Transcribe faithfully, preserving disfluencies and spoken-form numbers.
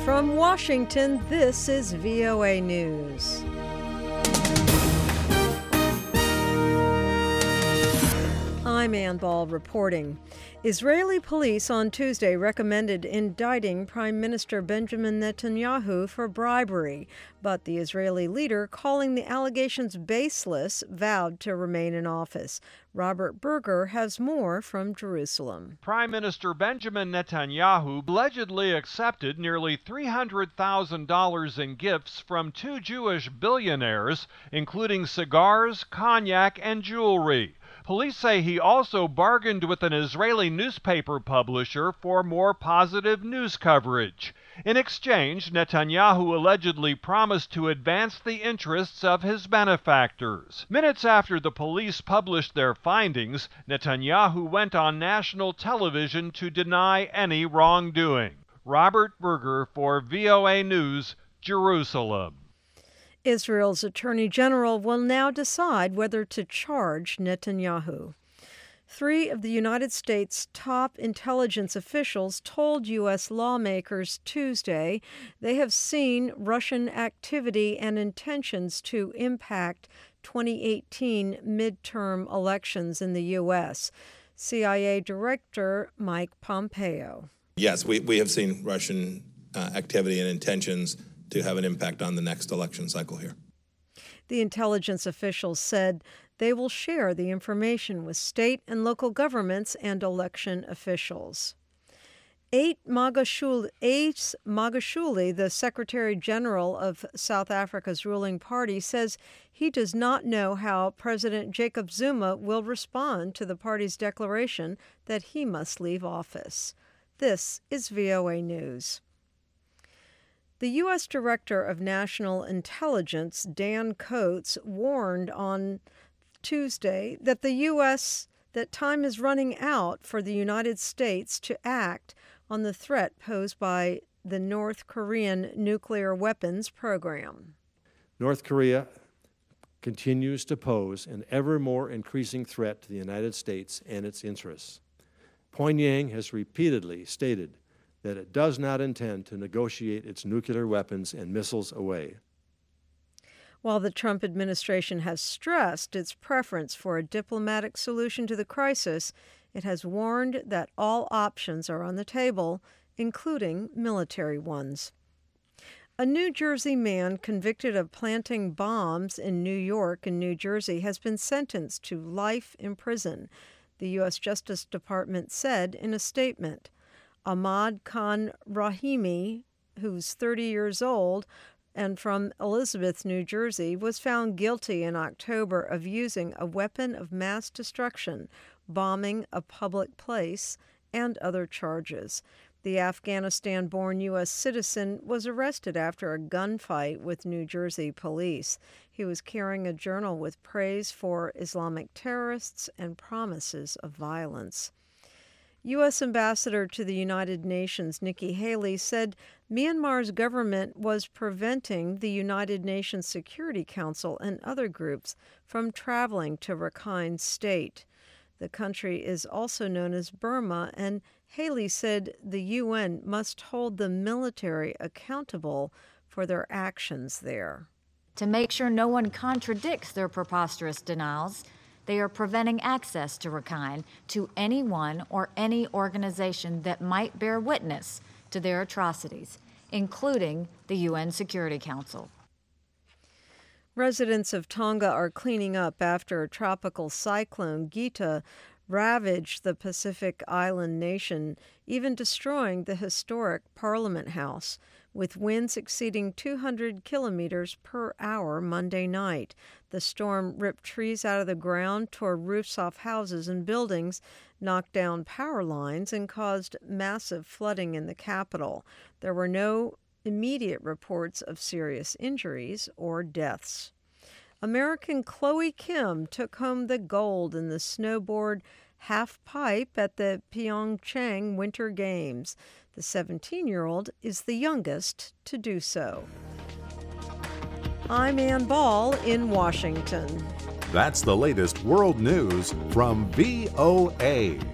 From Washington, this is V O A News. I'm Ann Ball reporting. Israeli police on Tuesday recommended indicting Prime Minister Benjamin Netanyahu for bribery, but the Israeli leader, calling the allegations baseless, vowed to remain in office. Robert Berger has more from Jerusalem. Prime Minister Benjamin Netanyahu allegedly accepted nearly three hundred thousand dollars in gifts from two Jewish billionaires, including cigars, cognac, and jewelry. Police say he also bargained with an Israeli newspaper publisher for more positive news coverage. In exchange, Netanyahu allegedly promised to advance the interests of his benefactors. Minutes after the police published their findings, Netanyahu went on national television to deny any wrongdoing. Robert Berger for V O A News, Jerusalem. Israel's Attorney General will now decide whether to charge Netanyahu. Three of the United States' top intelligence officials told U S lawmakers Tuesday they have seen Russian activity and intentions to impact twenty eighteen midterm elections in the U S. C I A Director Mike Pompeo. Yes, we, we have seen Russian uh, activity and intentions to have an impact on the next election cycle here. The intelligence officials said they will share the information with state and local governments and election officials. Ait Magashule, Ace Magashule, the Secretary General of South Africa's ruling party, says he does not know how President Jacob Zuma will respond to the party's declaration that he must leave office. This is V O A News. The U S Director of National Intelligence, Dan Coats, warned on Tuesday that the U S that time is running out for the United States to act on the threat posed by the North Korean nuclear weapons program. North Korea continues to pose an ever more increasing threat to the United States and its interests. Pyongyang has repeatedly stated that it does not intend to negotiate its nuclear weapons and missiles away. While the Trump administration has stressed its preference for a diplomatic solution to the crisis, it has warned that all options are on the table, including military ones. A New Jersey man convicted of planting bombs in New York and New Jersey has been sentenced to life in prison, the U S Justice Department said in a statement. Ahmad Khan Rahimi, who's thirty years old and from Elizabeth, New Jersey, was found guilty in October of using a weapon of mass destruction, bombing a public place, and other charges. The Afghanistan-born U S citizen was arrested after a gunfight with New Jersey police. He was carrying a journal with praise for Islamic terrorists and promises of violence. U S Ambassador to the United Nations Nikki Haley said Myanmar's government was preventing the United Nations Security Council and other groups from traveling to Rakhine State. The country is also known as Burma, and Haley said the U N must hold the military accountable for their actions there. To make sure no one contradicts their preposterous denials, they are preventing access to Rakhine to anyone or any organization that might bear witness to their atrocities, including the U N Security Council. Residents of Tonga are cleaning up after a tropical cyclone, Gita, ravaged the Pacific island nation, even destroying the historic Parliament House, with winds exceeding two hundred kilometers per hour Monday night. The storm ripped trees out of the ground, tore roofs off houses and buildings, knocked down power lines, and caused massive flooding in the capital. There were no immediate reports of serious injuries or deaths. American Chloe Kim took home the gold in the snowboard half pipe at the Pyeongchang Winter Games. The seventeen-year-old is the youngest to do so. I'm Ann Ball in Washington. That's the latest world news from V O A.